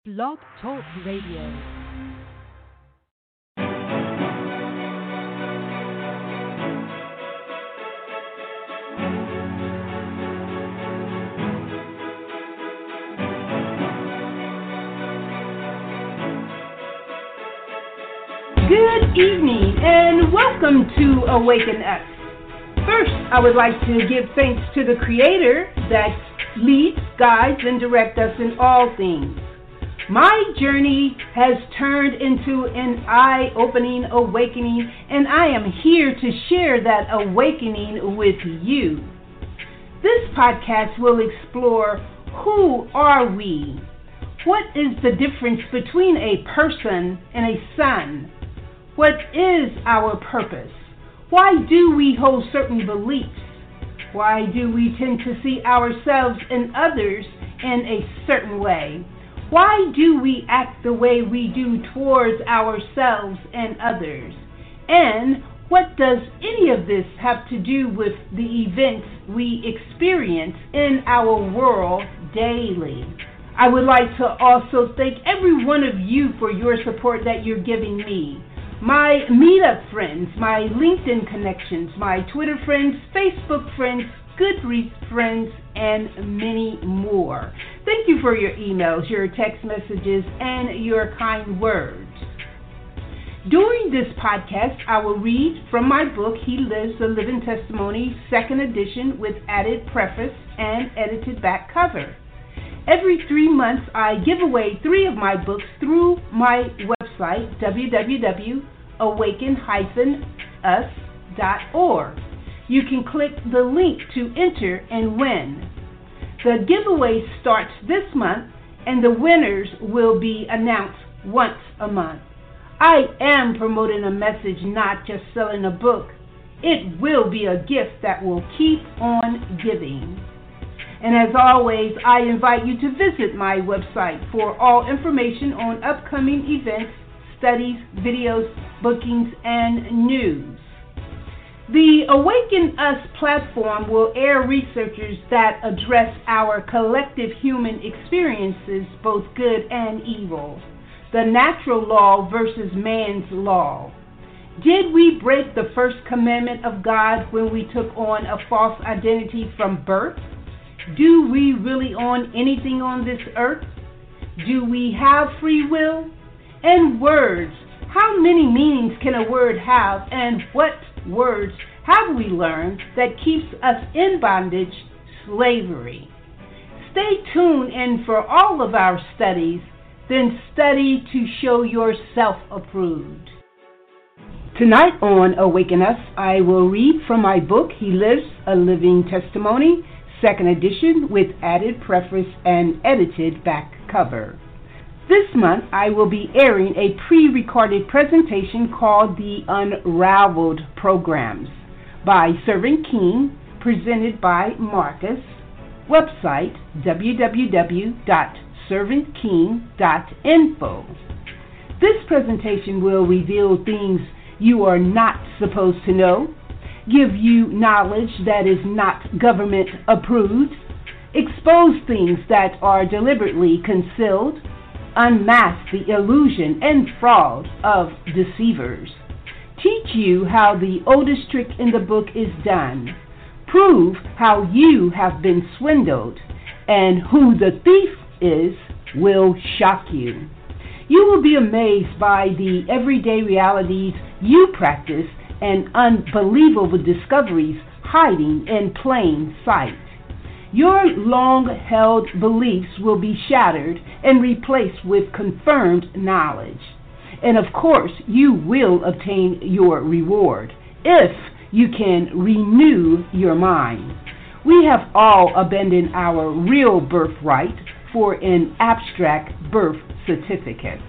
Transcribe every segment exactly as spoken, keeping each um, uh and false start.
Blog Talk Radio. Good evening and welcome to Awaken Us. First, I would like to give thanks to the Creator that leads, guides, and directs us in all things. My journey has turned into an eye-opening awakening, and I am here to share that awakening with you. This podcast will explore who are we? What is the difference between a person and a son? What is our purpose? Why do we hold certain beliefs? Why do we tend to see ourselves and others in a certain way? Why do we act the way we do towards ourselves and others? And what does any of this have to do with the events we experience in our world daily? I would like to also thank every one of you for your support that you're giving me. My Meetup friends, my LinkedIn connections, my Twitter friends, Facebook friends, Goodreads friends, and many more. Thank you for your emails, your text messages, and your kind words. During this podcast, I will read from my book, He Lives a Living Testimony, second edition, with added preface and edited back cover. Every three months, I give away three of my books through my website, w w w dot awaken dash us dot org. You can click the link to enter and win. The giveaway starts this month, and the winners will be announced once a month. I am promoting a message, not just selling a book. It will be a gift that will keep on giving. And as always, I invite you to visit my website for all information on upcoming events, studies, videos, bookings, and news. The Awaken Us platform will air researchers that address our collective human experiences, both good and evil. The natural law versus man's law. Did we break the first commandment of God when we took on a false identity from birth? Do we really own anything on this earth? Do we have free will? And words. How many meanings can a word have, and what words have we learned that keeps us in bondage, slavery? Stay tuned, and for all of our studies, then study to show yourself approved. Tonight on Awaken Us, I will read from my book, He Lives a Living Testimony, second edition, with added preface and edited back cover. This month, I will be airing a pre-recorded presentation called The Unraveled Programs by Servant King, presented by Marcus. Website, w w w dot servant king dot info. This presentation will reveal things you are not supposed to know, give you knowledge that is not government approved, expose things that are deliberately concealed, unmask the illusion and fraud of deceivers, teach you how the oldest trick in the book is done, prove how you have been swindled, and who the thief is will shock you. You will be amazed by the everyday realities you practice and unbelievable discoveries hiding in plain sight. Your long-held beliefs will be shattered and replaced with confirmed knowledge. And of course, you will obtain your reward if you can renew your mind. We have all abandoned our real birthright for an abstract birth certificate.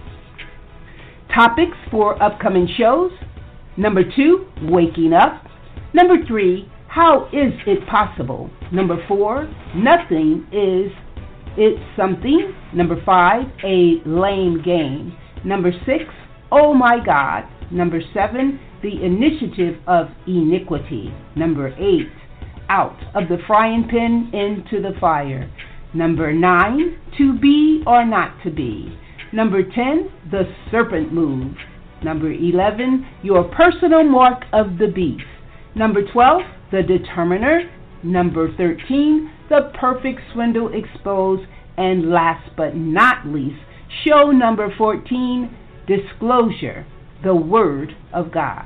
Topics for upcoming shows. Number two, waking up. Number three, how is it possible? Number four, nothing is it something. Number five, a lame game. Number six, oh my God. Number seven, the initiative of iniquity. Number eight, out of the frying pan into the fire. Number nine, to be or not to be. Number ten, the serpent move. Number eleven, your personal mark of the beast. Number twelve, the determiner. Number thirteen, the perfect swindle exposed. And last but not least, show number fourteen, disclosure, the Word of God.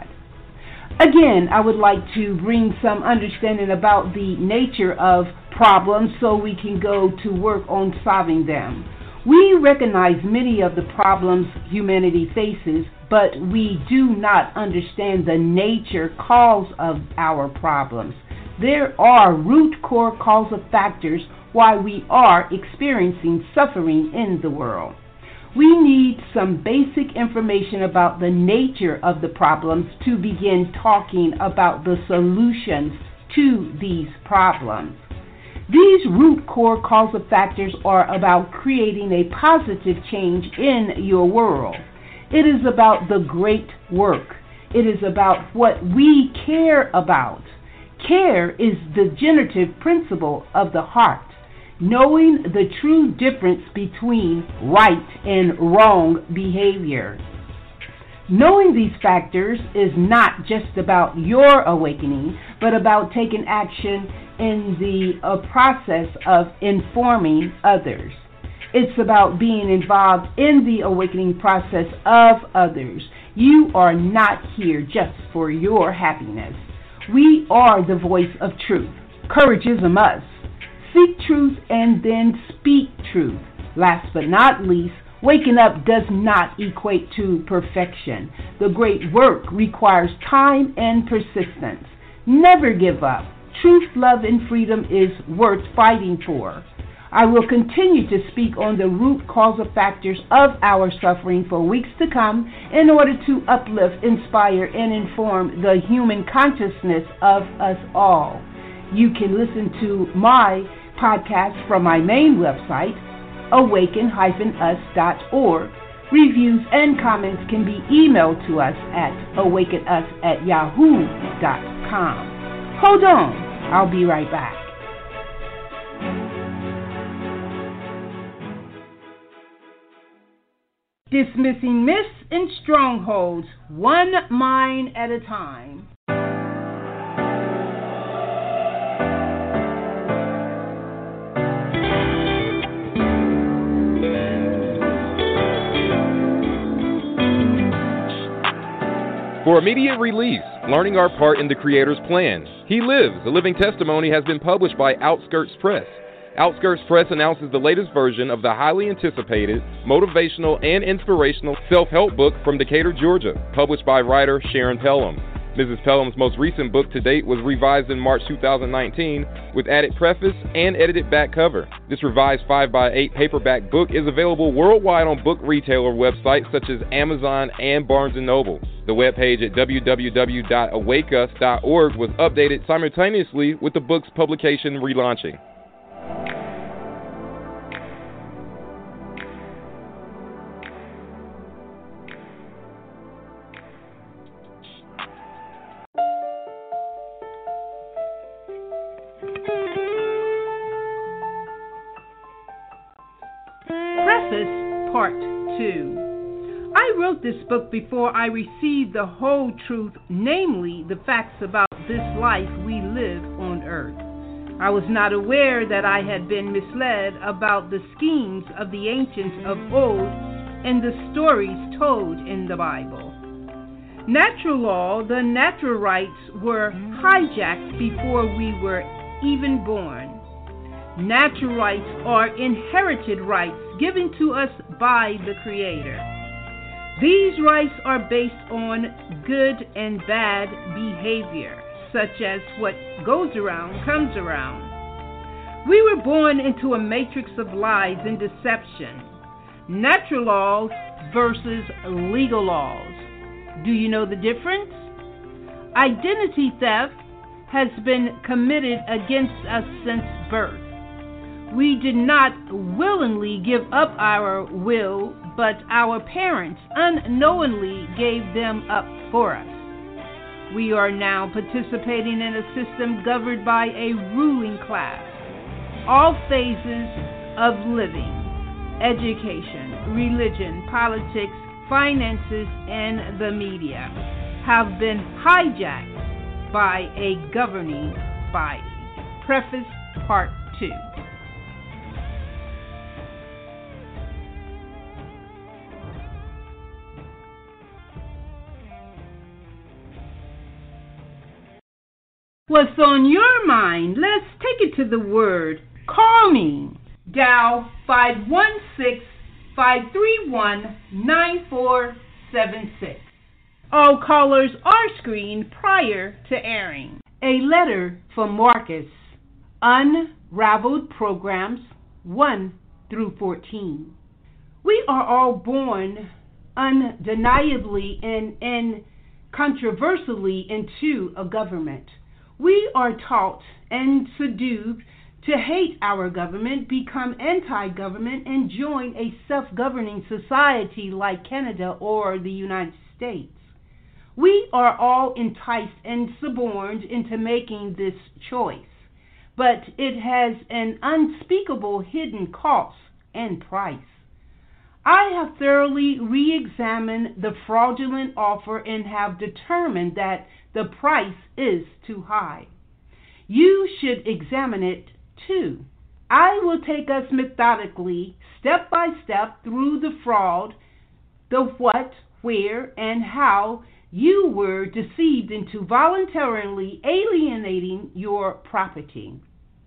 Again, I would like to bring some understanding about the nature of problems so we can go to work on solving them. We recognize many of the problems humanity faces, but we do not understand the nature cause of our problems. There are root core causal factors why we are experiencing suffering in the world. We need some basic information about the nature of the problems to begin talking about the solutions to these problems. These root core causal factors are about creating a positive change in your world. It is about the great work. It is about what we care about. Care is the generative principle of the heart, knowing the true difference between right and wrong behavior. Knowing these factors is not just about your awakening, but about taking action in the uh, process of informing others. It's about being involved in the awakening process of others. You are not here just for your happiness. We are the voice of truth. Courage is a must. Seek truth and then speak truth. Last but not least, waking up does not equate to perfection. The great work requires time and persistence. Never give up. Truth, love, and freedom is worth fighting for. I will continue to speak on the root causal factors of our suffering for weeks to come in order to uplift, inspire, and inform the human consciousness of us all. You can listen to my podcast from my main website, awaken dash us dot org. Reviews and comments can be emailed to us at awaken us at yahoo dot com. Hold on, I'll be right back. Dismissing myths and strongholds, one mind at a time. For immediate release, learning our part in the Creator's plan. He Lives, a living testimony, has been published by Outskirts Press. Outskirts Press announces the latest version of the highly anticipated, motivational, and inspirational self-help book from Decatur, Georgia, published by writer Sharon Pelham. Missus Pelham's most recent book to date was revised in March two thousand nineteen with added preface and edited back cover. This revised five by eight paperback book is available worldwide on book retailer websites such as Amazon and Barnes and Noble. The webpage at w w w dot awake us dot org was updated simultaneously with the book's publication relaunching. Preface Part two. I wrote this book before I received the whole truth, namely the facts about this life we live on earth. I was not aware that I had been misled about the schemes of the ancients of old and the stories told in the Bible. Natural law, the natural rights, were hijacked before we were even born. Natural rights are inherited rights given to us by the Creator. These rights are based on good and bad behavior, such as what goes around comes around. We were born into a matrix of lies and deception. Natural laws versus legal laws. Do you know the difference? Identity theft has been committed against us since birth. We did not willingly give up our will, but our parents unknowingly gave them up for us. We are now participating in a system governed by a ruling class. All phases of living, education, religion, politics, finances, and the media have been hijacked by a governing body. Preface Part two. What's on your mind? Let's take it to the word calming. Dial five one six, five three one, nine four seven six. All callers are screened prior to airing. A letter from Marcus. Unraveled Programs one through fourteen. We are all born undeniably and, and controversially into a government. We are taught and seduced to hate our government, become anti-government, and join a self-governing society like Canada or the United States. We are all enticed and suborned into making this choice, but it has an unspeakable hidden cost and price. I have thoroughly re-examined the fraudulent offer and have determined that the price is too high. You should examine it too. I will take us methodically, step by step, through the fraud, the what, where, and how you were deceived into voluntarily alienating your property.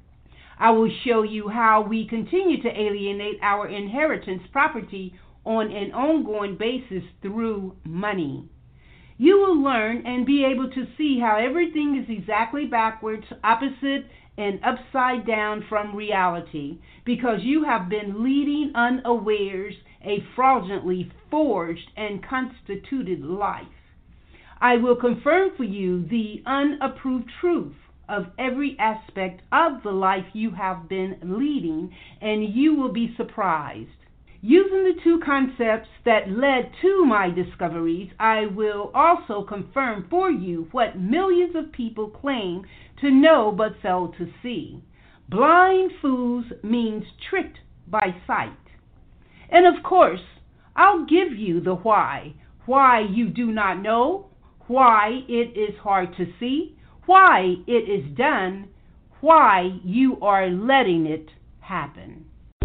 I will show you how we continue to alienate our inheritance property on an ongoing basis through money. You will learn and be able to see how everything is exactly backwards, opposite, and upside down from reality, because you have been leading unawares a fraudulently forged and constituted life. I will confirm for you the unapproved truth of every aspect of the life you have been leading, and you will be surprised. Using the two concepts that led to my discoveries, I will also confirm for you what millions of people claim to know but fail to see. Blind fools means tricked by sight. And of course, I'll give you the why. Why you do not know, why it is hard to see, why it is done, why you are letting it happen.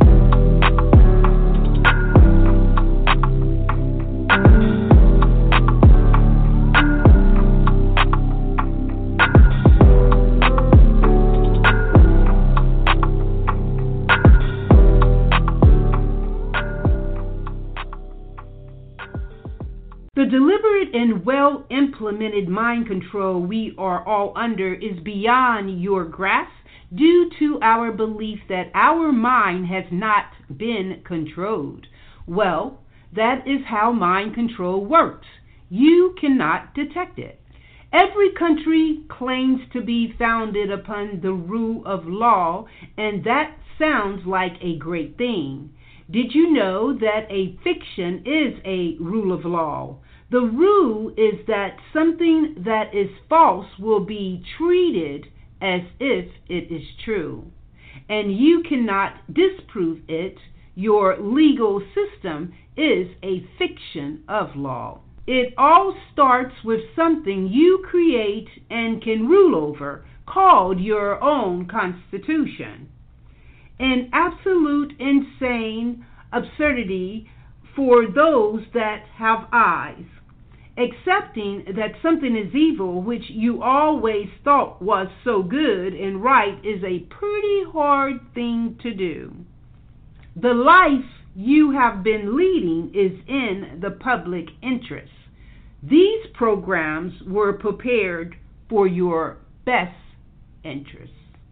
The deliberate and well-implemented mind control we are all under is beyond your grasp due to our belief that our mind has not been controlled. Well, that is how mind control works. You cannot detect it. Every country claims to be founded upon the rule of law, and that sounds like a great thing. Did you know that a fiction is a rule of law? The rule is that something that is false will be treated as if it is true, and you cannot disprove it. Your legal system is a fiction of law. It all starts with something you create and can rule over, called your own constitution. An absolute insane absurdity for those that have eyes. Accepting that something is evil, which you always thought was so good and right, is a pretty hard thing to do. The life you have been leading is in the public interest. These programs were prepared for your best interest.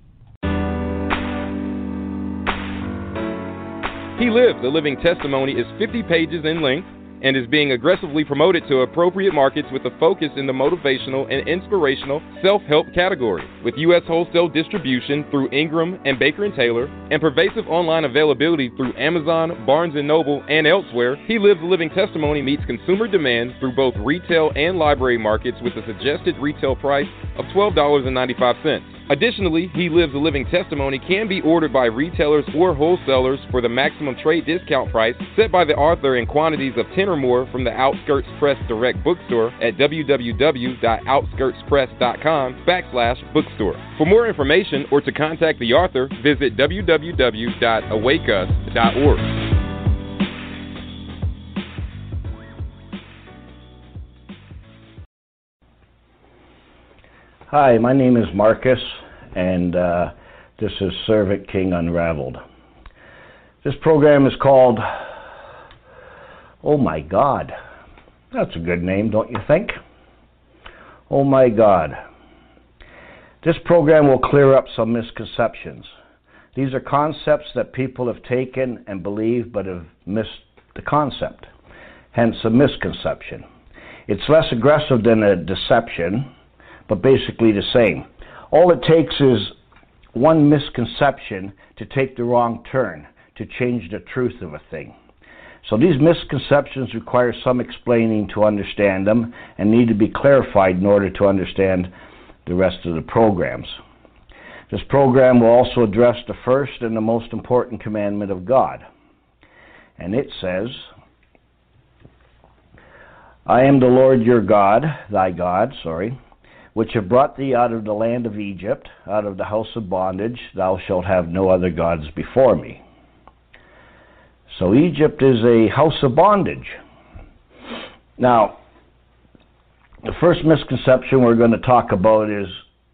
He Lives, a Living Testimony is fifty pages in length and is being aggressively promoted to appropriate markets with a focus in the motivational and inspirational self-help category. With U S wholesale distribution through Ingram and Baker and Taylor, and pervasive online availability through Amazon, Barnes and Noble, and elsewhere, He Lives, a Living Testimony meets consumer demand through both retail and library markets with a suggested retail price of twelve dollars and ninety-five cents. Additionally, He Lives a Living Testimony can be ordered by retailers or wholesalers for the maximum trade discount price set by the author in quantities of ten or more from the Outskirts Press Direct Bookstore at www.outskirtspress.com backslash bookstore. For more information or to contact the author, visit w w w dot awake us dot org. Hi, my name is Marcus, and uh, this is Servant King Unraveled. This program is called Oh My God. That's a good name, don't you think? Oh My God. This program will clear up some misconceptions. These are concepts that people have taken and believe but have missed the concept, hence a misconception. It's less aggressive than a deception, but basically the same. All it takes is one misconception to take the wrong turn, to change the truth of a thing. So these misconceptions require some explaining to understand them and need to be clarified in order to understand the rest of the programs. This program will also address the first and the most important commandment of God. And it says, I am the Lord your God, thy God, sorry, which have brought thee out of the land of Egypt, out of the house of bondage. Thou shalt have no other gods before me. So Egypt is a house of bondage. Now, the first misconception we're going to talk about is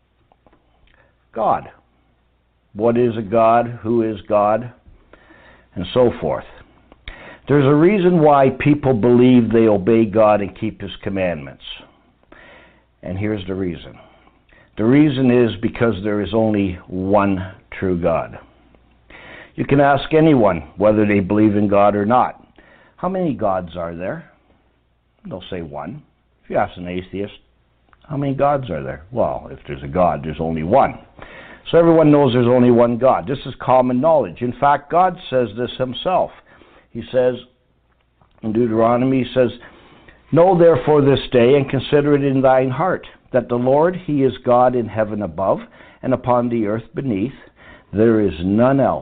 God. What is a God? Who is God? And so forth. There's a reason why people believe they obey God and keep His commandments. And here's the reason. The reason is because there is only one true God. You can ask anyone whether they believe in God or not. How many gods are there? They'll say one. If you ask an atheist, how many gods are there? Well, if there's a God, there's only one. So everyone knows there's only one God. This is common knowledge. In fact, God says this Himself. He says, in Deuteronomy, He says, Know therefore this day, and consider it in thine heart, that the Lord, He is God in heaven above, and upon the earth beneath. There is none else.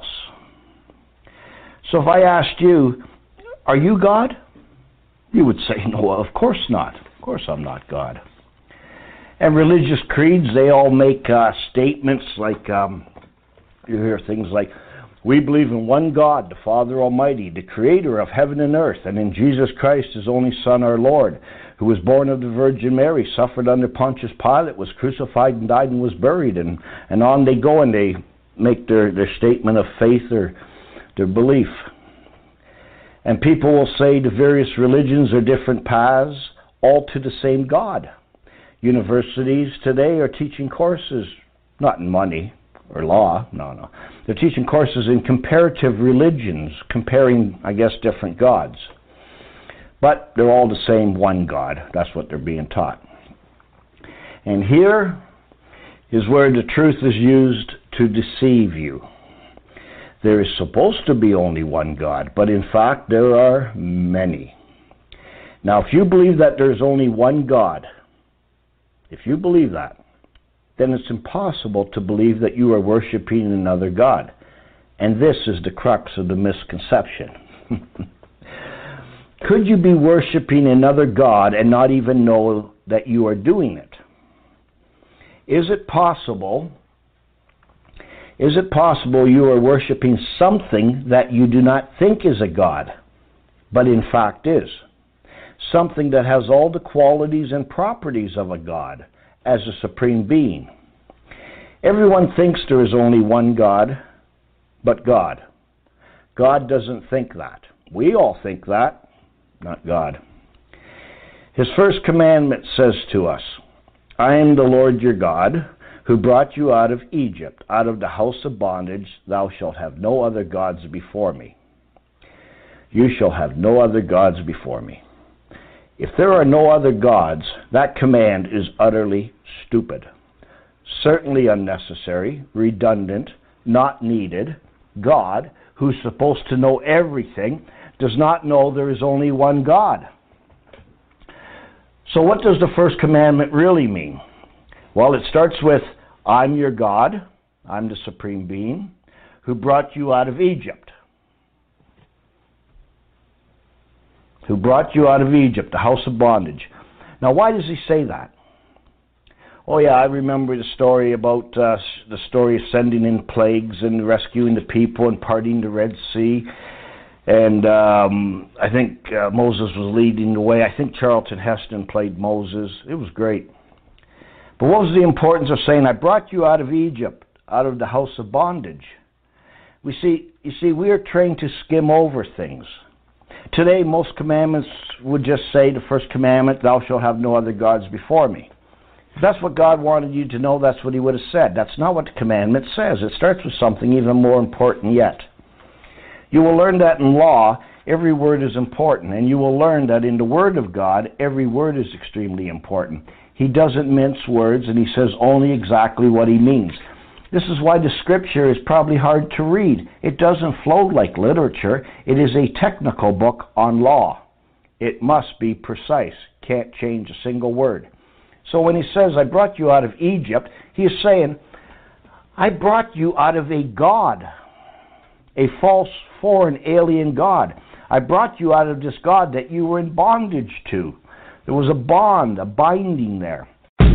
So if I asked you, are you God? You would say, no, of course not. Of course I'm not God. And religious creeds, they all make uh, statements like, um, you hear things like, we believe in one God, the Father Almighty, the Creator of heaven and earth, and in Jesus Christ, His only Son, our Lord, who was born of the Virgin Mary, suffered under Pontius Pilate, was crucified and died and was buried. And, and on they go and they make their, their statement of faith or their belief. And people will say the various religions are different paths, all to the same God. Universities today are teaching courses, not in money or law, no, no. They're teaching courses in comparative religions, comparing, I guess, different gods. But they're all the same one God. That's what they're being taught. And here is where the truth is used to deceive you. There is supposed to be only one God, but in fact there are many. Now, if you believe that there's only one God, if you believe that, then it's impossible to believe that you are worshiping another God. And this is the crux of the misconception. Could you be worshiping another God and not even know that you are doing it? Is it possible, is it possible you are worshiping something that you do not think is a God, but in fact is? Something that has all the qualities and properties of a God as a supreme being. Everyone thinks there is only one God, but God. God doesn't think that. We all think that, not God. His first commandment says to us, I am the Lord your God, who brought you out of Egypt, out of the house of bondage. Thou shalt have no other gods before me. You shall have no other gods before me. If there are no other gods, that command is utterly stupid. Certainly unnecessary, redundant, not needed. God, who's supposed to know everything, does not know there is only one God. So what does the first commandment really mean? Well, it starts with, I'm your God, I'm the supreme being, who brought you out of Egypt. Who brought you out of Egypt, the house of bondage. Now, why does he say that? Oh yeah, I remember the story about uh, the story of sending in plagues and rescuing the people and parting the Red Sea. And um, I think uh, Moses was leading the way. I think Charlton Heston played Moses. It was great. But what was the importance of saying, I brought you out of Egypt, out of the house of bondage? We see, you see, we are trained to skim over things. Today, most commandments would just say the first commandment, thou shalt have no other gods before me. If that's what God wanted you to know, that's what he would have said. That's not what the commandment says. It starts with something even more important yet. You will learn that in law, every word is important, and you will learn that in the Word of God, every word is extremely important. He doesn't mince words, and he says only exactly what he means. This is why the Scripture is probably hard to read. It doesn't flow like literature. It is a technical book on law. It must be precise. Can't change a single word. So when he says, I brought you out of Egypt, he is saying, I brought you out of a god, a false, foreign, alien god. I brought you out of this god that you were in bondage to. There was a bond, a binding there.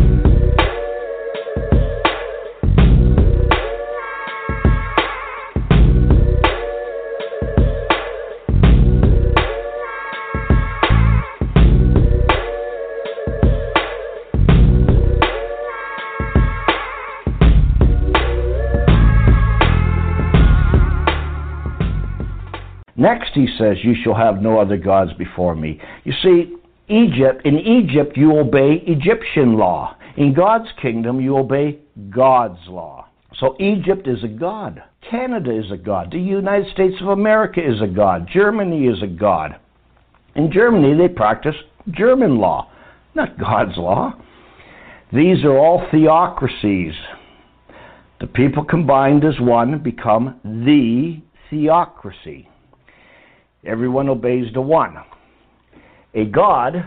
Next he says, you shall have no other gods before me. You see, Egypt, in Egypt you obey Egyptian law. In God's kingdom you obey God's law. So Egypt is a god. Canada is a god. The United States of America is a god. Germany is a god. In Germany they practice German law, not God's law. These are all theocracies. The people combined as one become the theocracy. Everyone obeys the one. A god,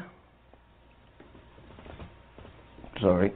sorry,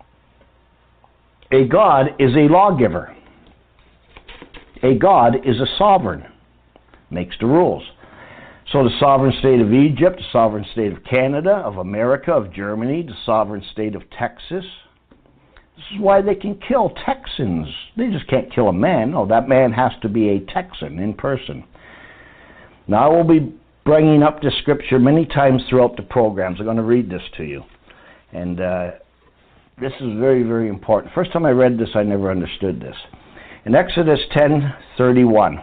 a god is a lawgiver. A god is a sovereign, makes the rules. So the sovereign state of Egypt, the sovereign state of Canada, of America, of Germany, the sovereign state of Texas. This is why they can kill Texans. They just can't kill a man. No, that man has to be a Texan in person. Now, I will be bringing up this scripture many times throughout the programs. I'm going to read this to you. And uh, this is very, very important. First time I read this, I never understood this. In Exodus ten thirty-one,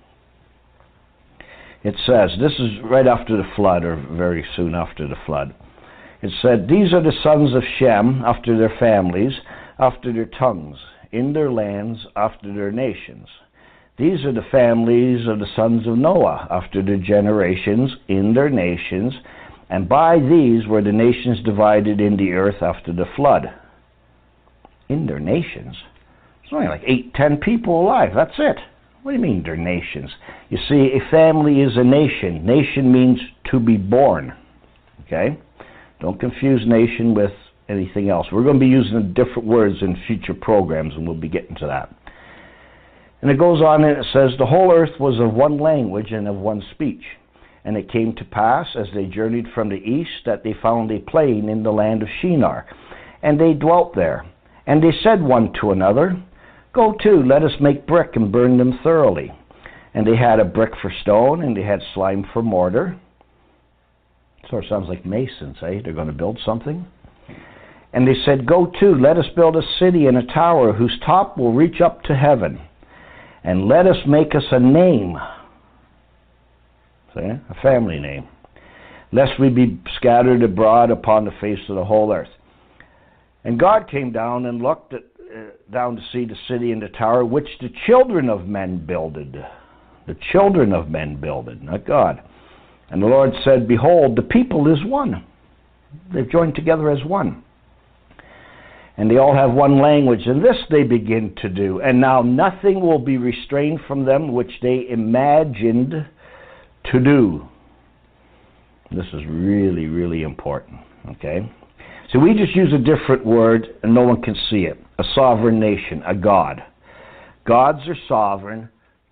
it says, this is right after the flood, or very soon after the flood. It said, these are the sons of Shem, after their families, after their tongues, in their lands, after their nations. These are the families of the sons of Noah, after their generations, in their nations, and by these were the nations divided in the earth after the flood. In their nations? There's only like eight, ten people alive, that's it. What do you mean, their nations? You see, a family is a nation. Nation means to be born, okay? Don't confuse nation with anything else. We're going to be using different words in future programs, and we'll be getting to that. And it goes on and it says, the whole earth was of one language and of one speech. And it came to pass, as they journeyed from the east, that they found a plain in the land of Shinar. And they dwelt there. And they said one to another, go to, let us make brick and burn them thoroughly. And they had a brick for stone, and they had slime for mortar. Sort of sounds like masons, eh? They're going to build something. And they said, go to, let us build a city and a tower whose top will reach up to heaven. And let us make us a name, see, a family name, lest we be scattered abroad upon the face of the whole earth. And God came down and looked at, uh, down to see the city and the tower, which the children of men builded. The children of men builded, not God. And the Lord said, behold, the people is one. They've joined together as one. And they all have one language, and this they begin to do. And now nothing will be restrained from them which they imagined to do. This is really, really important, okay? So we just use a different word, and no one can see it. a sovereign nation, a god. Gods are sovereign.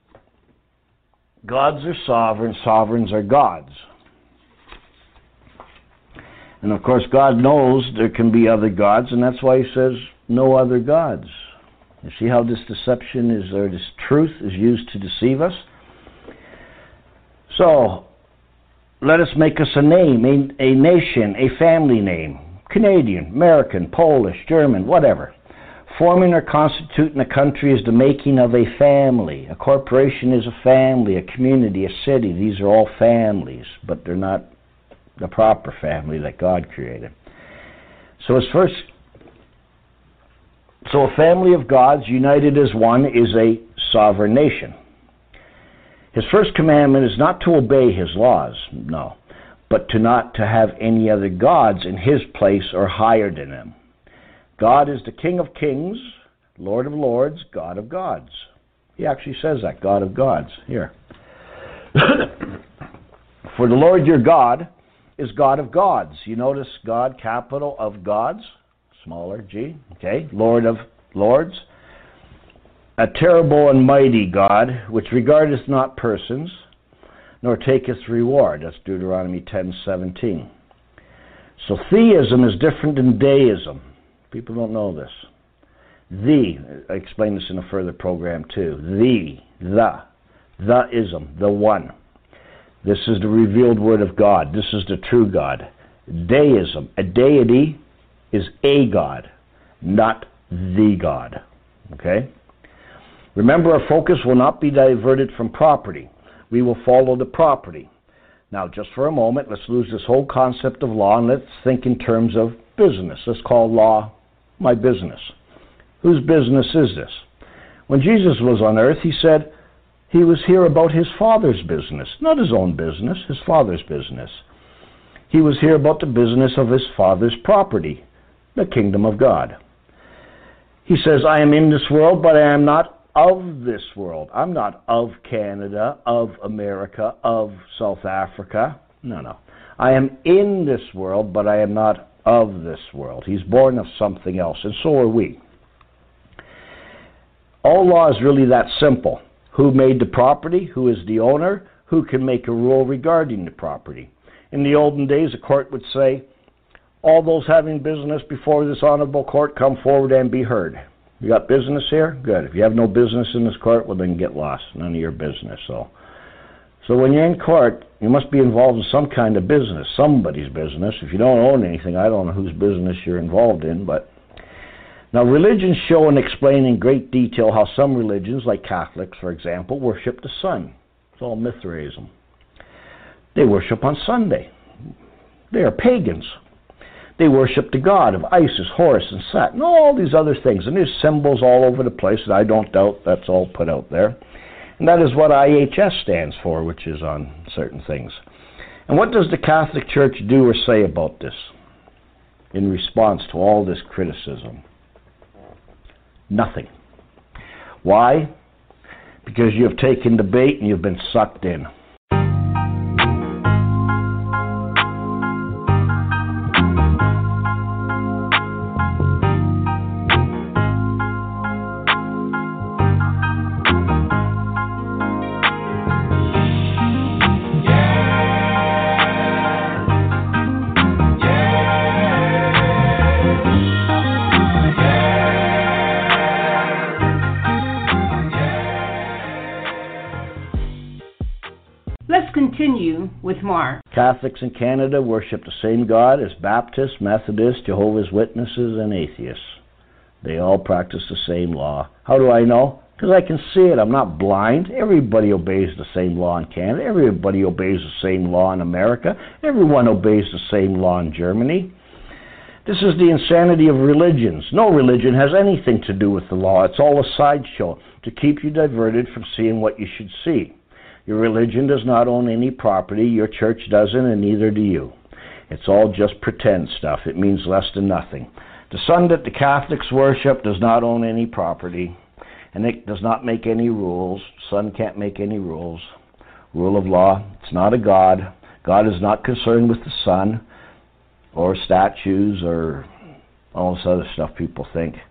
Gods are sovereign. Sovereigns are gods. And of course, God knows there can be other gods, and that's why he says, no other gods. You see how this deception is, or this truth is used to deceive us? So, let us make us a name, a, a nation, a family name. Canadian, American, Polish, German, whatever. Forming or constituting a country is the making of a family. A corporation is a family, a community, a city. These are all families, but they're not the proper family that God created. So his first, so a family of gods united as one is a sovereign nation. His first commandment is not to obey his laws, no, but to not to have any other gods in his place or higher than him. God is the King of kings, Lord of lords, God of gods. He actually says that, God of gods, here. For the Lord your God is God of gods. You notice God, capital of gods, smaller G, okay, Lord of lords. A terrible and mighty God, which regardeth not persons, nor taketh reward. That's Deuteronomy ten seventeen. So theism is different than deism. People don't know this. The, I explained this in a further program too. The, the, the ism, the one. This is the revealed word of God. This is the true God. Deism, a deity is a God, not the God. Okay? Remember, our focus will not be diverted from property. We will follow the property. Now, just for a moment, let's lose this whole concept of law and let's think in terms of business. Let's call law my business. Whose business is this? When Jesus was on earth, he said he was here about his Father's business, not his own business, his Father's business. He was here about the business of his Father's property, the kingdom of God. He says, I am in this world, but I am not of this world. I'm not of Canada, of America, of South Africa. No, no. I am in this world, but I am not of this world. He's born of something else, and so are we. All law is really that simple. Who made the property? Who is the owner? Who can make a rule regarding the property? In the olden days, a court would say, all those having business before this honorable court come forward and be heard. You got business here? Good. If you have no business in this court, well, then get lost. None of your business. So, so when you're in court, you must be involved in some kind of business, somebody's business. If you don't own anything, I don't know whose business you're involved in, but now, religions show and explain in great detail how some religions, like Catholics, for example, worship the sun. It's all Mithraism. They worship on Sunday. They are pagans. They worship the god of Isis, Horus, and Set, and all these other things. And there's symbols all over the place, and I don't doubt that's all put out there. And that is what I H S stands for, which is on certain things. And what does the Catholic Church do or say about this in response to all this criticism? Nothing. Why? Because you have taken the bait and you've been sucked in. Continue with Mark. Catholics in Canada worship the same God as Baptists, Methodists, Jehovah's Witnesses, and atheists. They all practice the same law. How do I know? Because I can see it. I'm not blind. Everybody obeys the same law in Canada. Everybody obeys the same law in America. Everyone obeys the same law in Germany. This is the insanity of religions. No religion has anything to do with the law. It's all a sideshow to keep you diverted from seeing what you should see. Your religion does not own any property. Your church doesn't, and neither do you. It's all just pretend stuff. It means less than nothing. The sun that the Catholics worship does not own any property, and it does not make any rules. The sun can't make any rules. Rule of law. It's not a god. God is not concerned with the sun or statues or all this other stuff people think.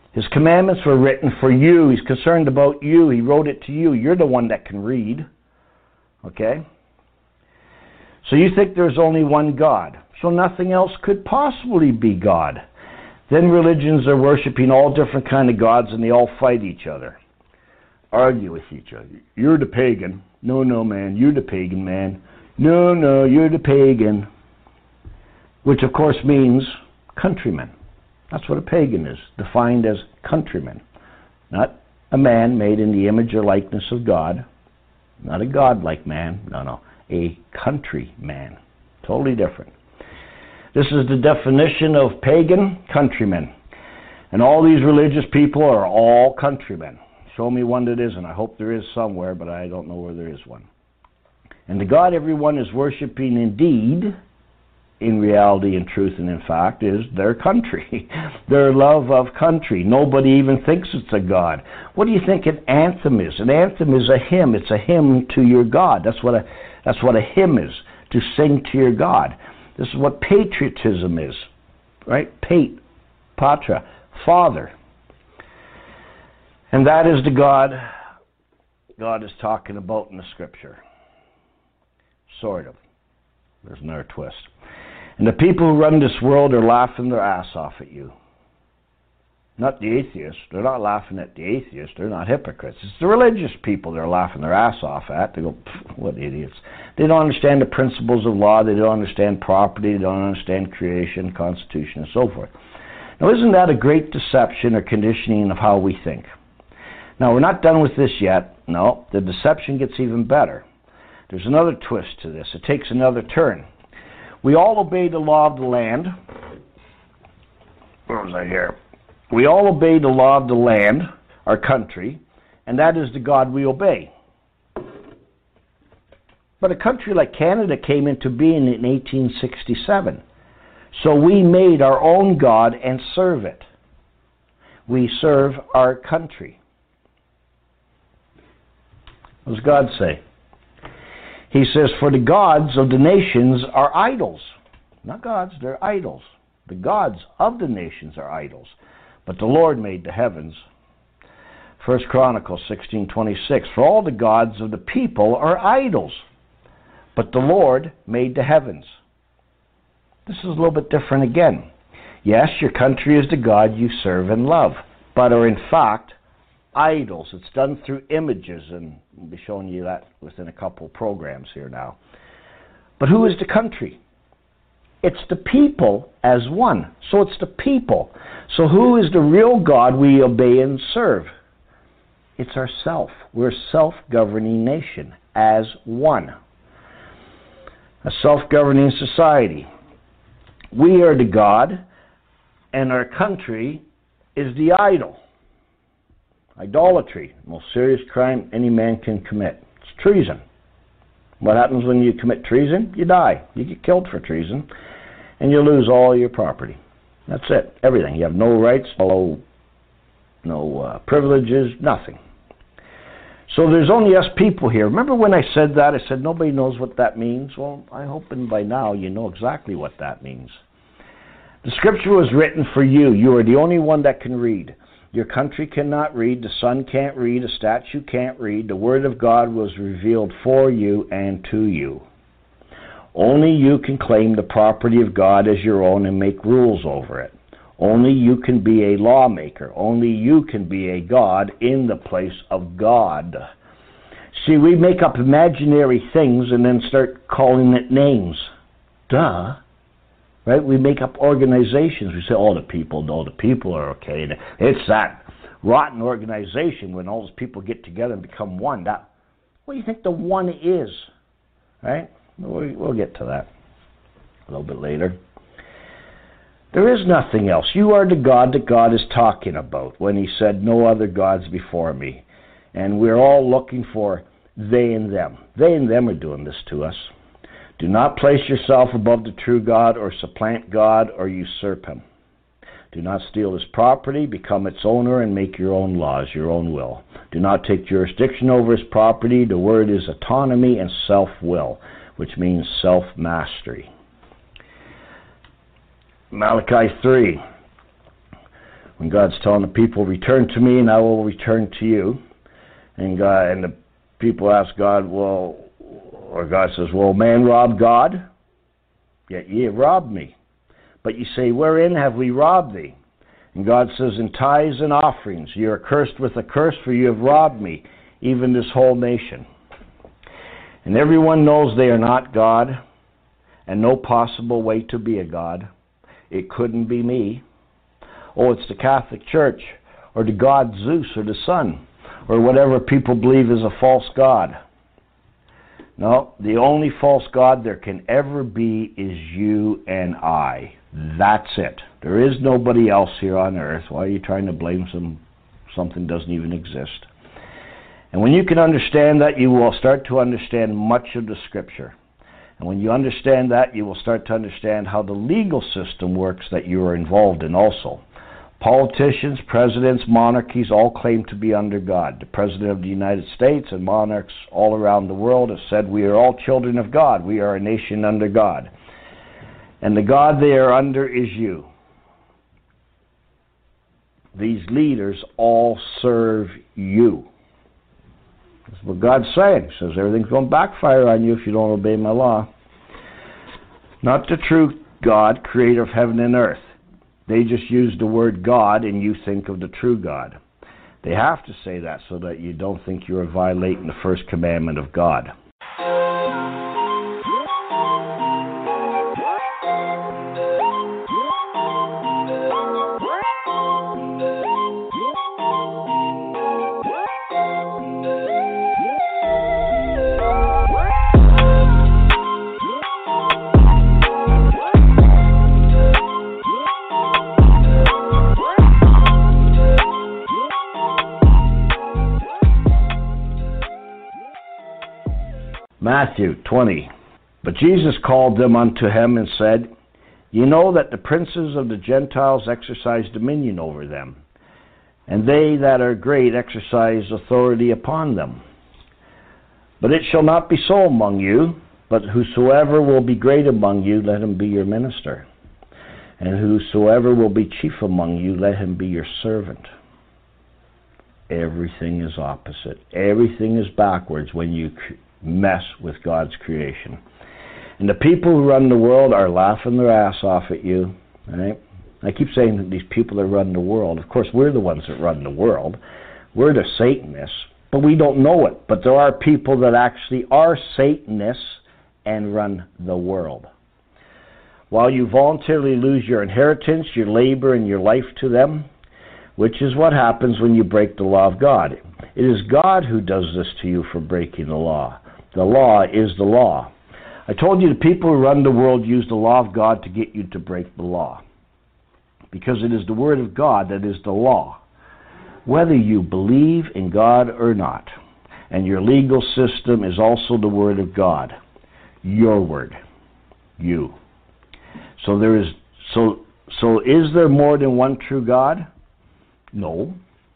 His commandments were written for you. He's concerned about you. He wrote it to you. You're the one that can read. Okay? So you think there's only one God. So nothing else could possibly be God. Then religions are worshiping all different kind of gods, and they all fight each other. Argue with each other. You're the pagan. No, no, man. You're the pagan, man. No, no, you're the pagan. Which, of course, means countryman. That's what a pagan is, defined as countryman. Not a man made in the image or likeness of God. Not a godlike man. No, no. A countryman. Totally different. This is the definition of pagan, countryman. And all these religious people are all countrymen. Show me one that isn't. I hope there is somewhere, but I don't know where there is one. And the God everyone is worshiping indeed, in reality, in truth, and in fact, is their country. Their love of country. Nobody even thinks it's a God. What do you think an anthem is? An anthem is a hymn. It's a hymn to your God. That's what a, that's what a hymn is, to sing to your God. This is what patriotism is, right? Pate, patra, father. And that is the God God is talking about in the Scripture. Sort of. There's another twist. And the people who run this world are laughing their ass off at you. Not the atheists. They're not laughing at the atheists. They're not hypocrites. It's the religious people they're laughing their ass off at. They go, what idiots. They don't understand the principles of law. They don't understand property. They don't understand creation, constitution, and so forth. Now, isn't that a great deception or conditioning of how we think? Now, we're not done with this yet. No, the deception gets even better. There's another twist to this. It takes another turn. We all obey the law of the land. Where was I here? We all obey the law of the land, our country, and that is the God we obey. But a country like Canada came into being in eighteen sixty-seven. So we made our own God and serve it. We serve our country. What does God say? He says, for the gods of the nations are idols. Not gods, they're idols. The gods of the nations are idols. But the Lord made the heavens. First Chronicles sixteen twenty-six. For all the gods of the people are idols. But the Lord made the heavens. This is a little bit different again. Yes, your country is the God you serve and love, but are in fact idols. It's done through images, and we'll be showing you that within a couple programs here now. But who is the country? It's the people as one. So it's the people. So who is the real God we obey and serve? It's ourself. We're a self-governing nation as one. A self-governing society. We are the God, and our country is the idol. Idolatry, the most serious crime any man can commit. It's treason. What happens when you commit treason? You die. You get killed for treason, and you lose all your property. That's it. Everything. You have no rights, no, no uh, privileges, nothing. So there's only us people here. Remember when I said that? I said nobody knows what that means. Well, I hope and by now you know exactly what that means. The Scripture was written for you. You are the only one that can read. Your country cannot read, the sun can't read, a statue can't read. The Word of God was revealed for you and to you. Only you can claim the property of God as your own and make rules over it. Only you can be a lawmaker. Only you can be a God in the place of God. See, we make up imaginary things and then start calling it names. Duh. Right? We make up organizations. We say, oh, the people, no, the people are okay. It's that rotten organization when all those people get together and become one. That, what do you think the one is? Right? We'll, we'll get to that a little bit later. There is nothing else. You are the God that God is talking about when he said, no other gods before me. And we're all looking for they and them. They and them are doing this to us. Do not place yourself above the true God or supplant God or usurp him. Do not steal his property, become its owner, and make your own laws, your own will. Do not take jurisdiction over his property. The word is autonomy and self-will, which means self-mastery. Malachi three. When God's telling the people, return to me and I will return to you. And God, and the people ask God, well, or God says, well, man robbed God? Yet ye have robbed me. But you say, wherein have we robbed thee? And God says, in tithes and offerings, you are cursed with a curse, for you have robbed me, even this whole nation. And everyone knows they are not God, and no possible way to be a God. It couldn't be me. Oh, it's the Catholic Church, or the god Zeus, or the sun, or whatever people believe is a false god. No, the only false god there can ever be is you and I. That's it. There is nobody else here on earth. Why are you trying to blame some something that doesn't even exist? And when you can understand that, you will start to understand much of the Scripture. And when you understand that, you will start to understand how the legal system works that you are involved in also. Politicians, presidents, monarchies all claim to be under God. The President of the United States and monarchs all around the world have said we are all children of God. We are a nation under God. And the God they are under is you. These leaders all serve you. That's what God's saying. He says everything's going to backfire on you if you don't obey my law. Not the true God, creator of heaven and earth. They just use the word God and you think of the true God. They have to say that so that you don't think you are violating the first commandment of God. Matthew twenty. But Jesus called them unto him and said, Ye know that the princes of the Gentiles exercise dominion over them, and they that are great exercise authority upon them. But it shall not be so among you, but whosoever will be great among you, let him be your minister. And whosoever will be chief among you, let him be your servant. Everything is opposite. Everything is backwards when you mess with God's creation. And the people who run the world are laughing their ass off at you. Right? I keep saying that these people that run the world, of course we're the ones that run the world. We're the Satanists, but we don't know it. But there are people that actually are Satanists and run the world. While you voluntarily lose your inheritance, your labor, and your life to them, which is what happens when you break the law of God. It is God who does this to you for breaking the law. The law is the law. I told you the people who run the world use the law of God to get you to break the law. Because it is the Word of God that is the law. Whether you believe in God or not. And your legal system is also the Word of God. Your word. You. So there is so so is there more than one true God? No.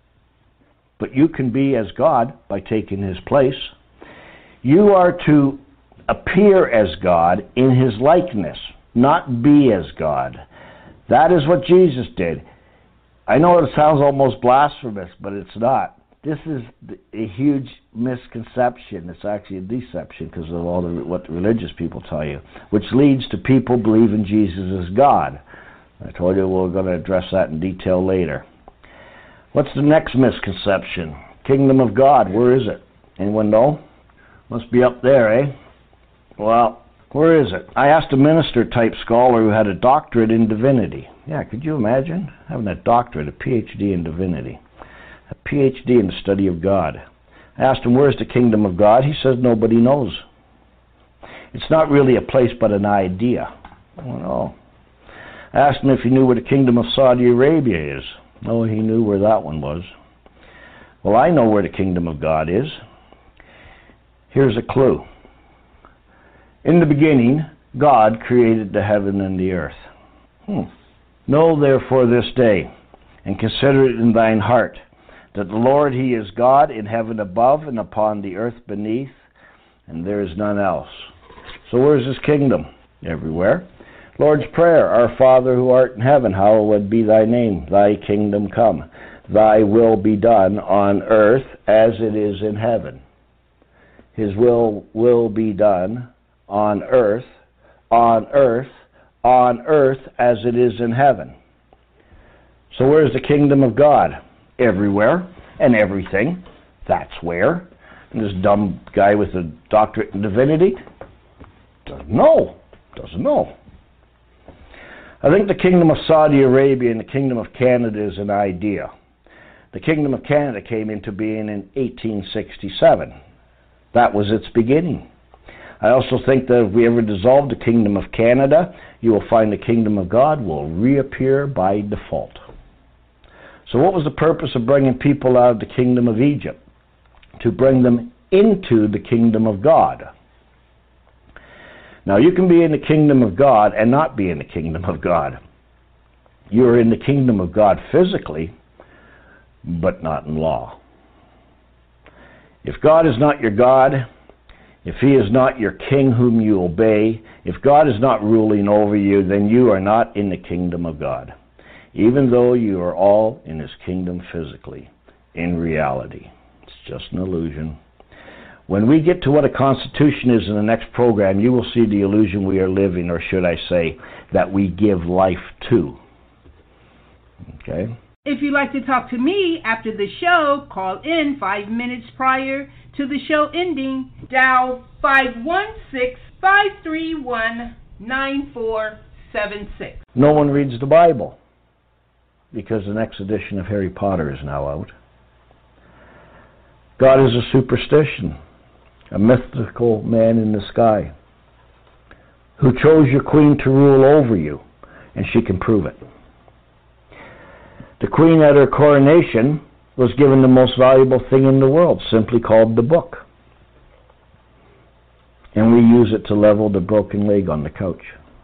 But you can be as God by taking His place. You are to appear as God in His likeness, not be as God. That is what Jesus did. I know it sounds almost blasphemous, but it's not. This is a huge misconception. It's actually a deception because of all the, what the religious people tell you, which leads to people believing Jesus is God. I told you we're going to address that in detail later. What's the next misconception? Kingdom of God, where is it? Anyone know? Must be up there, eh? Well, where is it? I asked a minister-type scholar who had a doctorate in divinity. Yeah, could you imagine having a doctorate, a P H D in divinity? A P H D in the study of God. I asked him, where's the kingdom of God? He says nobody knows. It's not really a place but an idea. Oh, no. I asked him if he knew where the kingdom of Saudi Arabia is. No, he knew where that one was. Well, I know where the kingdom of God is. Here's a clue. In the beginning, God created the heaven and the earth. Hmm. Know therefore this day, and consider it in thine heart, that the Lord, He is God in heaven above and upon the earth beneath, and there is none else. So where's His kingdom? Everywhere. Lord's Prayer, Our Father who art in heaven, hallowed be thy name. Thy kingdom come. Thy will be done on earth as it is in heaven. His will will be done on earth, on earth, on earth as it is in heaven. So where's the kingdom of God? Everywhere and everything. That's where. And this dumb guy with a doctorate in divinity doesn't know. Doesn't know. I think the kingdom of Saudi Arabia and the kingdom of Canada is an idea. The kingdom of Canada came into being in eighteen sixty-seven. That was its beginning. I also think that if we ever dissolve the kingdom of Canada, you will find the kingdom of God will reappear by default. So what was the purpose of bringing people out of the kingdom of Egypt? To bring them into the kingdom of God. Now, you can be in the kingdom of God and not be in the kingdom of God. You are in the kingdom of God physically, but not in law. If God is not your God, if He is not your king whom you obey, if God is not ruling over you, then you are not in the kingdom of God, even though you are all in His kingdom physically, in reality. It's just an illusion. When we get to what a constitution is in the next program, you will see the illusion we are living, or should I say, that we give life to. Okay? If you'd like to talk to me after the show, call in five minutes prior to the show ending. Dial five one six, five three one, nine four seven six. No one reads the Bible because the next edition of Harry Potter is now out. God is a superstition, a mythical man in the sky who chose your queen to rule over you, and she can prove it. The queen at her coronation was given the most valuable thing in the world, simply called the book. And we use it to level the broken leg on the couch.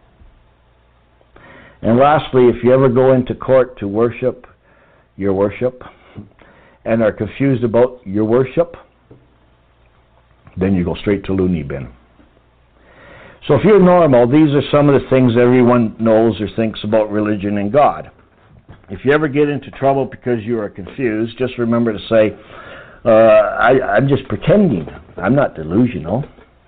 And lastly, if you ever go into court to worship your worship and are confused about your worship, then you go straight to loony bin. So if you're normal, these are some of the things everyone knows or thinks about religion and God. If you ever get into trouble because you are confused, just remember to say, uh, I, I'm just pretending. I'm not delusional.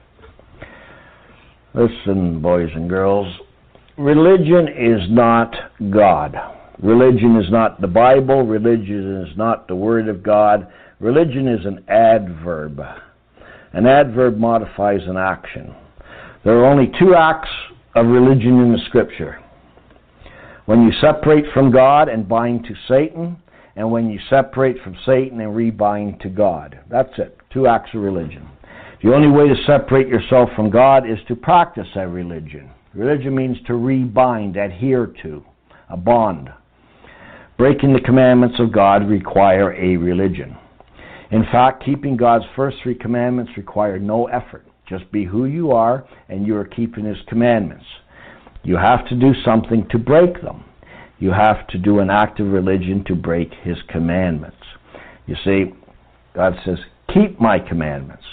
Listen, boys and girls, religion is not God. Religion is not the Bible. Religion is not the Word of God. Religion is an adverb. An adverb modifies an action. There are only two acts of religion in the Scripture. When you separate from God and bind to Satan, and when you separate from Satan and rebind to God. That's it. Two acts of religion. The only way to separate yourself from God is to practice a religion. Religion means to rebind, adhere to, a bond. Breaking the commandments of God require a religion. In fact, keeping God's first three commandments require no effort. Just be who you are, and you are keeping His commandments. You have to do something to break them. You have to do an act of religion to break His commandments. You see, God says, keep my commandments.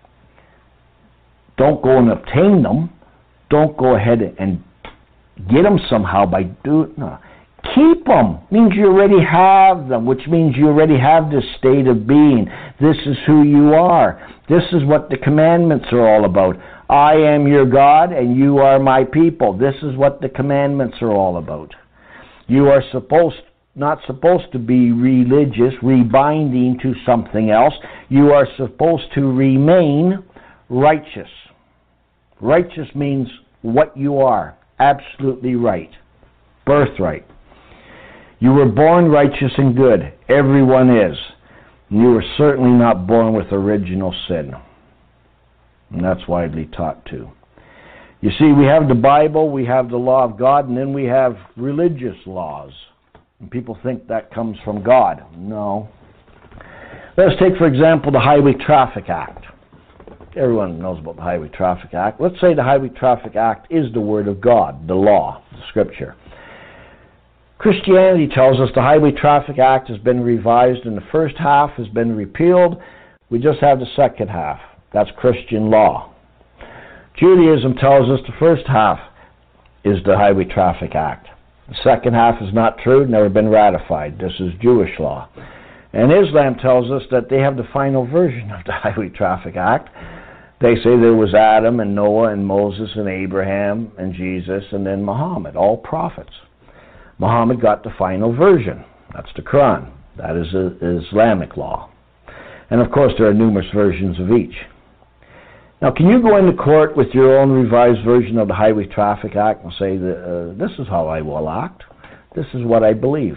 Don't go and obtain them. Don't go ahead and get them somehow by doing it. No. Keep them. Means you already have them, which means you already have this state of being. This is who you are. This is what the commandments are all about. I am your God and you are my people. This is what the commandments are all about. You are supposed not supposed to be religious, rebinding to something else. You are supposed to remain righteous. Righteous means what you are. Absolutely right. Birthright. You were born righteous and good. Everyone is. And you were certainly not born with original sin. And that's widely taught too. You see, we have the Bible, we have the law of God, and then we have religious laws. And people think that comes from God. No. Let's take, for example, the Highway Traffic Act. Everyone knows about the Highway Traffic Act. Let's say the Highway Traffic Act is the Word of God, the law, the Scripture. Christianity tells us the Highway Traffic Act has been revised and the first half has been repealed. We just have the second half. That's Christian law. Judaism tells us the first half is the Highway Traffic Act. The second half is not true, never been ratified. This is Jewish law. And Islam tells us that they have the final version of the Highway Traffic Act. They say there was Adam and Noah and Moses and Abraham and Jesus and then Muhammad, all prophets. Muhammad got the final version. That's the Quran. That is a, Islamic law. And of course there are numerous versions of each. Now, can you go into court with your own revised version of the Highway Traffic Act and say, that, uh, this is how I will act, this is what I believe?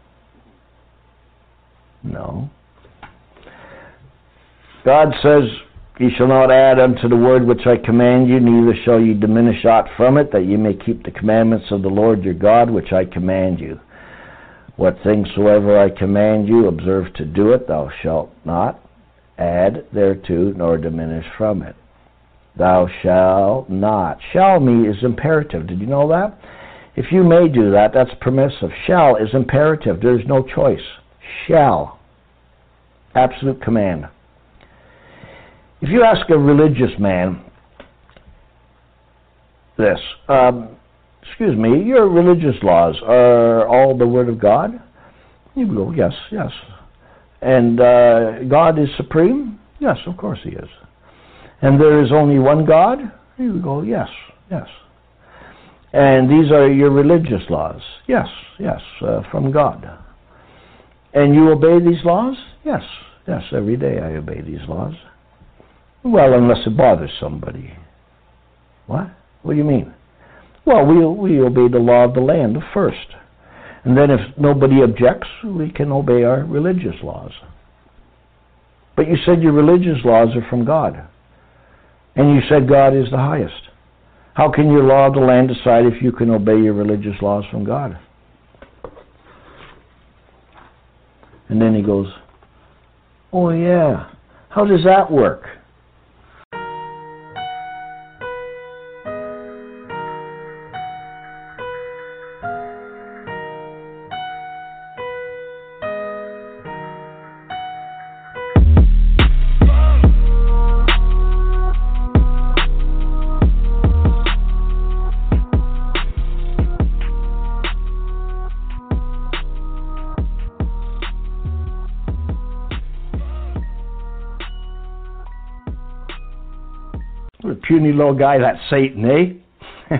No. God says, ye shall not add unto the word which I command you, neither shall ye diminish aught from it, that ye may keep the commandments of the Lord your God, which I command you. What things soever I command you, observe to do it. Thou shalt not add thereto, nor diminish from it. Thou shalt not. Shall me is imperative. Did you know that? If you may do that, that's permissive. Shall is imperative. There's no choice. Shall. Absolute command. If you ask a religious man this, um, excuse me, your religious laws are all the Word of God? You go, yes, yes. And uh, God is supreme? Yes, of course He is. And there is only one God? You go, yes, yes. And these are your religious laws? Yes, yes, uh, from God. And you obey these laws? Yes, yes, every day I obey these laws. Well, unless it bothers somebody. What? What do you mean? Well, we we obey the law of the land first. And then if nobody objects, we can obey our religious laws. But you said your religious laws are from God. And you said God is the highest. How can your law of the land decide if you can obey your religious laws from God? And then he goes, oh yeah, how does that work? What a puny little guy, that's Satan, eh?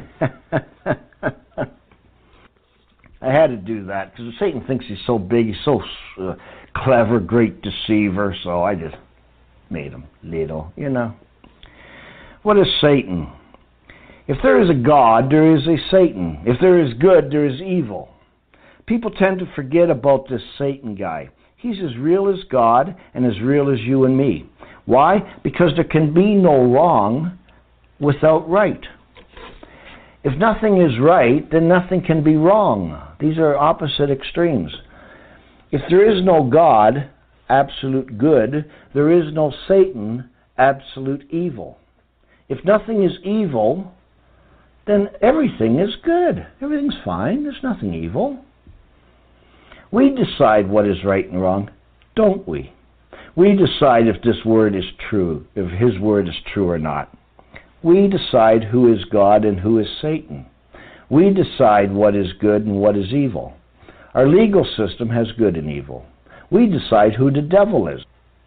I had to do that because Satan thinks he's so big, he's so uh, clever, great deceiver, so I just made him little, you know. What is Satan? If there is a God, there is a Satan. If there is good, there is evil. People tend to forget about this Satan guy. He's as real as God and as real as you and me. Why? Because there can be no wrong without right. If nothing is right, then nothing can be wrong. These are opposite extremes. If there is no God, absolute good, there is no Satan, absolute evil. If nothing is evil, then everything is good. Everything's fine. There's nothing evil. We decide what is right and wrong, don't we? We decide if this word is true, if His word is true or not. We decide who is God and who is Satan. We decide what is good and what is evil. Our legal system has good and evil. We decide who the devil is.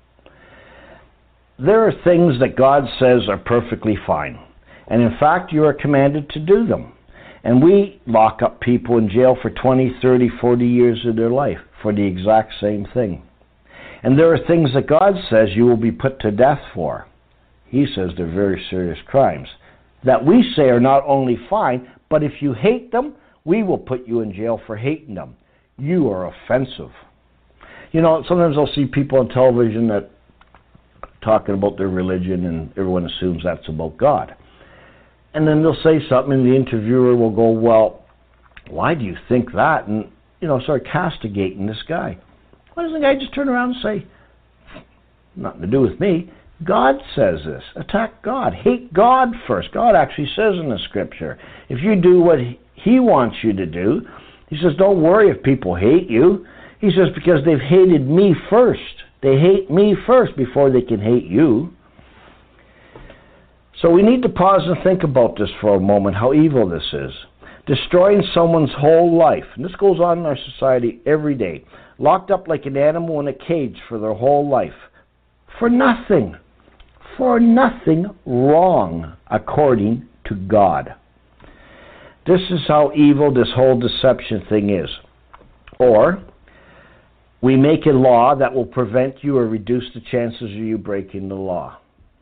There are things that God says are perfectly fine. And in fact, you are commanded to do them. And we lock up people in jail for twenty, thirty, forty years of their life for the exact same thing. And there are things that God says you will be put to death for. He says they're very serious crimes that we say are not only fine, but if you hate them, we will put you in jail for hating them. You are offensive. You know, sometimes I'll see people on television that talking about their religion and everyone assumes that's about God. And then they'll say something and the interviewer will go, well, why do you think that? And, you know, start castigating this guy. Why doesn't the guy just turn around and say, nothing to do with me. God says this. Attack God. Hate God first. God actually says in the scripture, if you do what He wants you to do, He says, don't worry if people hate you. He says, because they've hated me first. They hate me first before they can hate you. So we need to pause and think about this for a moment, how evil this is. destroying someone's whole life. And this goes on in our society every day. Locked up like an animal in a cage for their whole life. For nothing. For nothing wrong, according to God. This is how evil this whole deception thing is. Or, we make a law that will prevent you or reduce the chances of you breaking the law.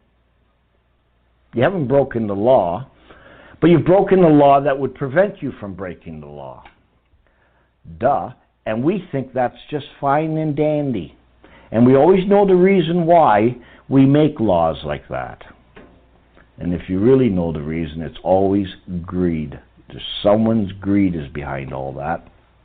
You haven't broken the law, but you've broken the law that would prevent you from breaking the law. Duh. And we think that's just fine and dandy. And we always know the reason why we make laws like that. And if you really know the reason, it's always greed. Just someone's greed is behind all that.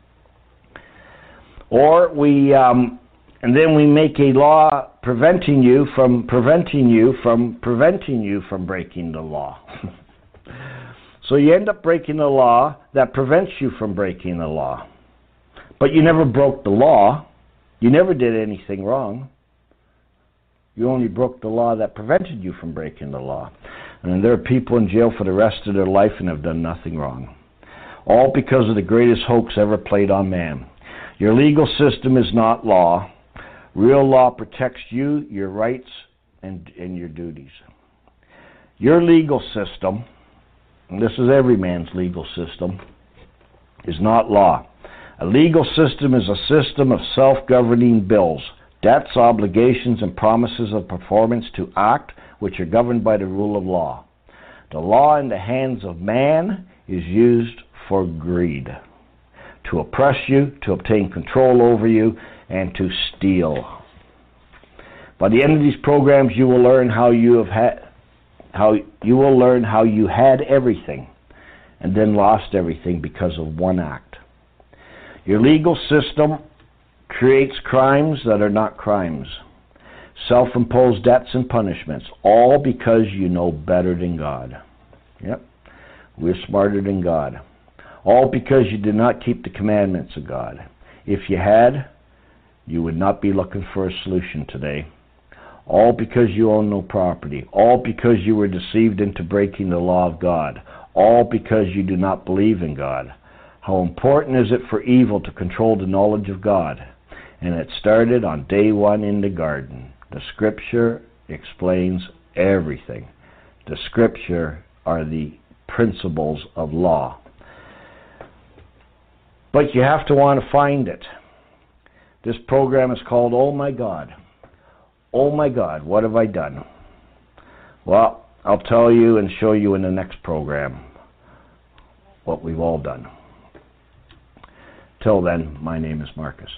Or we, um, and then we make a law preventing you from preventing you from preventing you from breaking the law. So you end up breaking the law that prevents you from breaking the law. But you never broke the law. You never did anything wrong. You only broke the law that prevented you from breaking the law. And there are people in jail for the rest of their life and have done nothing wrong. All because of the greatest hoax ever played on man. Your legal system is not law. Real law protects you, your rights, and, and your duties. Your legal system, and this is every man's legal system, is not law. A legal system is a system of self-governing bills, debts, obligations, and promises of performance to act, which are governed by the rule of law. The law in the hands of man is used for greed, to oppress you, to obtain control over you, and to steal. By the end of these programs, you will learn how you have had, how you will learn how you had everything, and then lost everything because of one act. Your legal system creates crimes that are not crimes. Self-imposed debts and punishments, all because you know better than God. Yep, we're smarter than God. All because you did not keep the commandments of God. If you had, you would not be looking for a solution today. All because you own no property. All because you were deceived into breaking the law of God. All because you do not believe in God. How important is it for evil to control the knowledge of God? And it started on day one in the garden. The Scripture explains everything. The Scripture are the principles of law. But you have to want to find it. This program is called Oh My God. Oh my God, what have I done? Well, I'll tell you and show you in the next program what we've all done. Till then, my name is Marcus.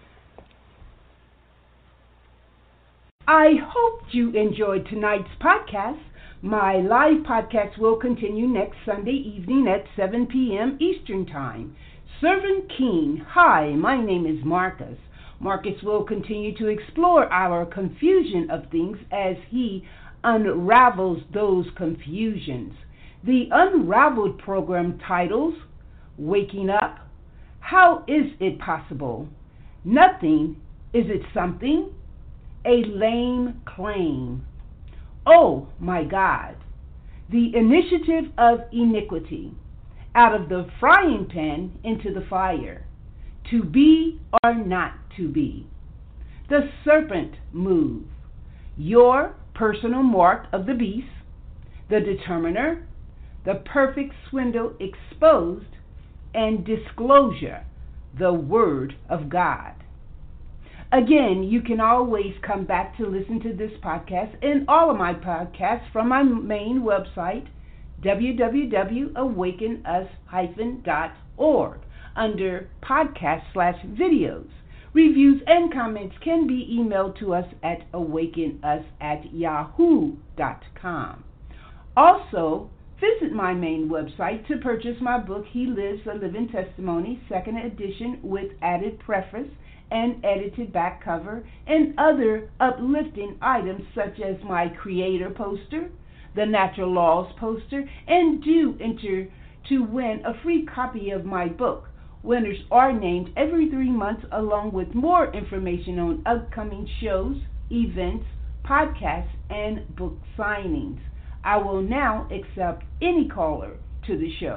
I hope you enjoyed tonight's podcast. My live podcast will continue next Sunday evening at seven p.m. Eastern Time. Servant King, hi, my name is Marcus. Marcus will continue to explore our confusion of things as he unravels those confusions. The Unraveled program titles, Waking Up, How Is It Possible? Nothing, Is It Something? A Lame Claim. Oh my God, the initiative of iniquity, out of the frying pan into the fire, to be or not to be. The serpent move, your personal mark of the beast, the determiner, the perfect swindle exposed, and disclosure, the word of God. Again, you can always come back to listen to this podcast and all of my podcasts from my main website, w w w dot awaken us dash org, under podcast slash videos. Reviews and comments can be emailed to us at awakenus at yahoo dot com. Also, visit my main website to purchase my book, He Lives a Living Testimony, second edition, with added preface and edited back cover, and other uplifting items such as my creator poster, the natural laws poster, and do enter to win a free copy of my book. Winners are named every three months, along with more information on upcoming shows, events, podcasts, and book signings. I will now accept any caller to the show.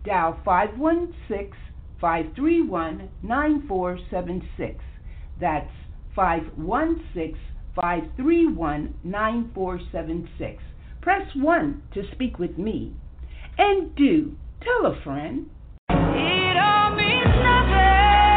dial five one six, five three one, nine four seven six. That's five one six, five three one, nine four seven six. Press one to speak with me. And do tell a friend. It all means nothing.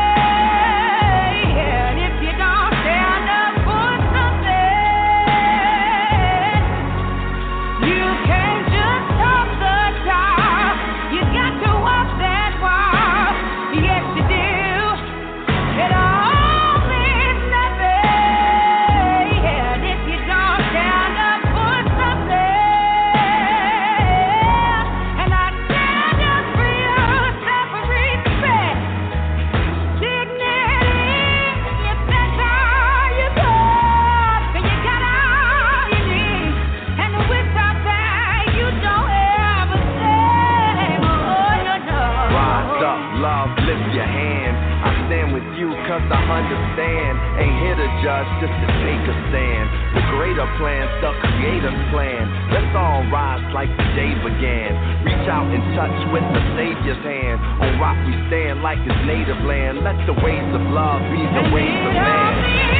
Cause I understand, ain't here to judge, just to take a stand. The greater plans, the creator's plan. Let's all rise like the day began. Reach out and touch with the Savior's hand. On rock we stand like his native land. Let the ways of love be the ways of man.